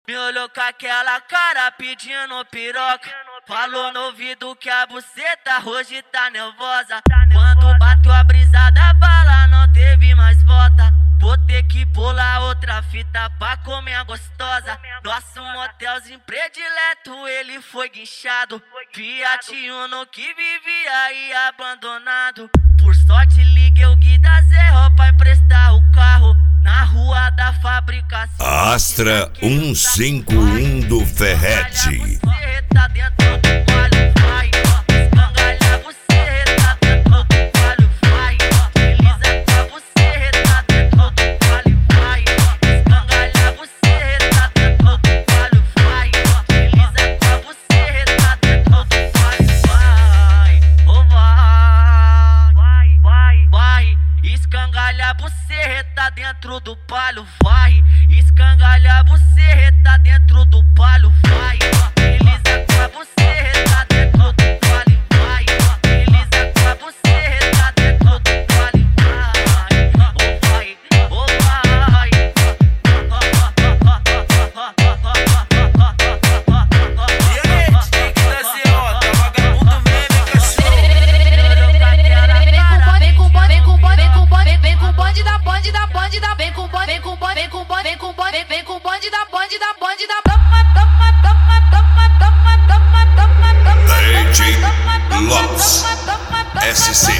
Me olhou com aquela cara pedindo piroca. Falou no ouvido que a buceta hoje tá nervosa. Quando bateu a brisa da bala não teve mais volta. Vou ter que bolar outra fita pra comer a gostosa. Nosso motelzinho predileto, ele foi guinchado. Fiat Uno que vivia aí abandonado. Por sorte liguei o Gui da Zerro pra emprestar o carro. Na rua da fabricação Astra 151 do Ferrete. Escangalha buceta dentro do palio, vai. Escangalha buceta dentro do palio, vai. Elisa com a buceta dentro do palio, vai. Elisa com a buceta dentro do palio, vai. Oh vai, oh vai. E aí, Tique da Zerro, tá vagabundo mesmo, cachorro. Vem com bonde da DJ Lopes SC.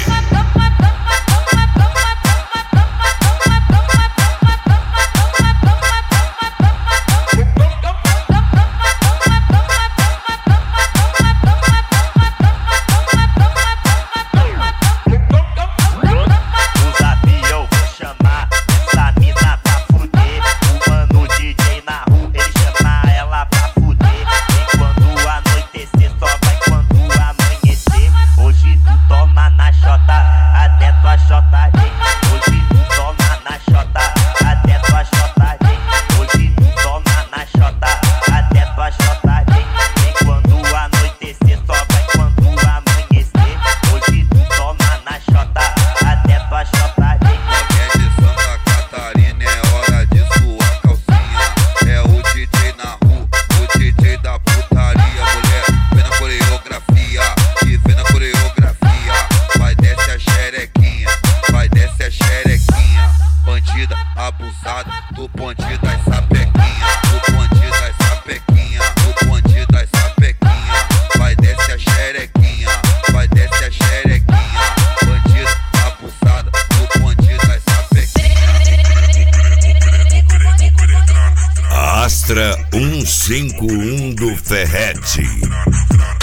Abusada do bonde das sapequinha, do bonde das sapequinha, do bonde das sapequinha. Vai desce a xerequinha, vai desce a xerequinha. Bandida abusada do bonde das sapequinha. Astra 151 do Ferrete.